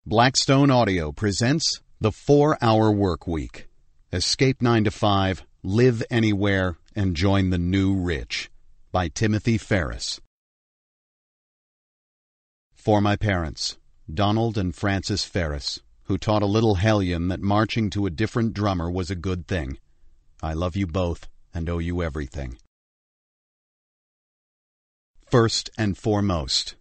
Blackstone Audio presents The 4-Hour Work Week. Escape 9 to 5, live anywhere, and join the new rich. By Timothy Ferriss. For my parents, Donald and Frances Ferriss, who taught a little hellion that marching to a different drummer was a good thing. I love you both and owe you everything. First and foremost.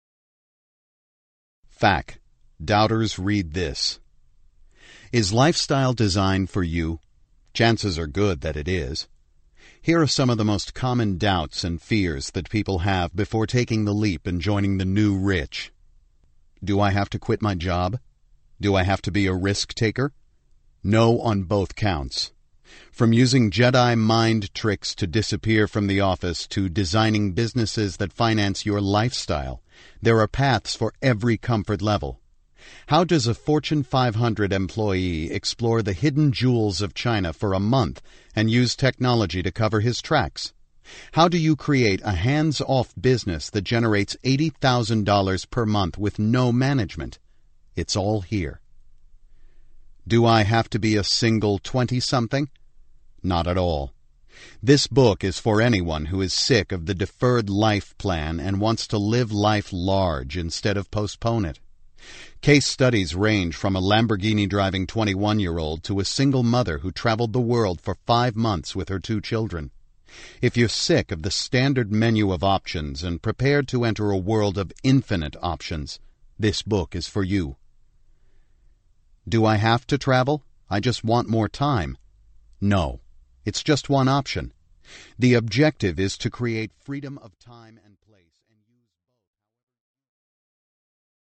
Fact. Doubters read this. Is lifestyle designed for you? Chances are good that it is. Here are some of the most common doubts and fears that people have before taking the leap and joining the new rich. Do I have to quit my job? Do I have to be a risk taker? No on both counts. From using Jedi mind tricks to disappear from the office to designing businesses that finance your lifestyle, there are paths for every comfort level. How does a Fortune 500 employee explore the hidden jewels of China for a month and use technology to cover his tracks? How do you create a hands-off business that generates $80,000 per month with no management? It's all here. Do I have to be a single 20-something? Not at all. This book is for anyone who is sick of the deferred life plan and wants to live life large instead of postpone it. Case studies range from a Lamborghini-driving 21-year-old to a single mother who traveled the world for 5 months with her 2 children. If you're sick of the standard menu of options and prepared to enter a world of infinite options, this book is for you. Do I have to travel? I just want more time. No, it's just one option. The objective is to create freedom of time and